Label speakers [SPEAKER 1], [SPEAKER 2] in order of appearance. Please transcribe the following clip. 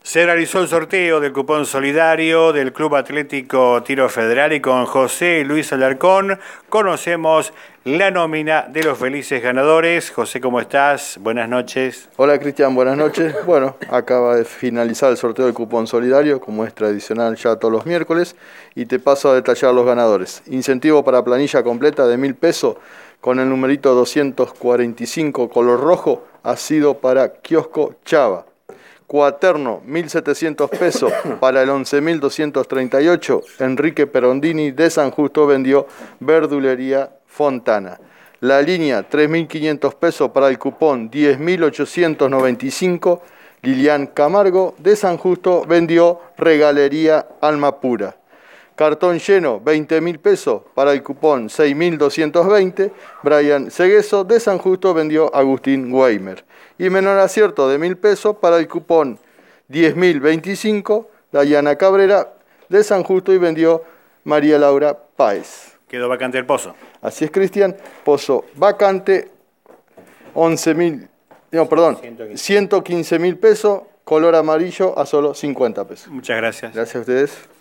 [SPEAKER 1] Se realizó el sorteo del cupón solidario del Club Atlético Tiro Federal y con José Luis Alarcón conocemos la nómina de los felices ganadores. José, ¿cómo estás? Buenas noches.
[SPEAKER 2] Hola Cristian, buenas noches. Bueno, acaba de finalizar el sorteo del cupón solidario, como es tradicional ya todos los miércoles, y te paso a detallar los ganadores. Incentivo para planilla completa de 1.000 pesos con el numerito 245 color rojo ha sido para Kiosco Chava. Cuaterno, 1.700 pesos para el 11.238. Enrique Perondini de San Justo vendió Verdulería Fontana. La línea, 3.500 pesos para el cupón 10.895. Lilian Camargo de San Justo vendió Regalería Alma Pura. Cartón lleno, 20.000 pesos para el cupón 6.220. Brian Segueso de San Justo vendió Agustín Weimer. Y menor acierto de 1.000 pesos para el cupón 10.025. Dayana Cabrera de San Justo y vendió María Laura Páez.
[SPEAKER 1] Quedó vacante el pozo.
[SPEAKER 2] Así es, Cristian. Pozo vacante, 115.000 pesos. Color amarillo a solo 50 pesos.
[SPEAKER 1] Muchas gracias.
[SPEAKER 2] Gracias a ustedes.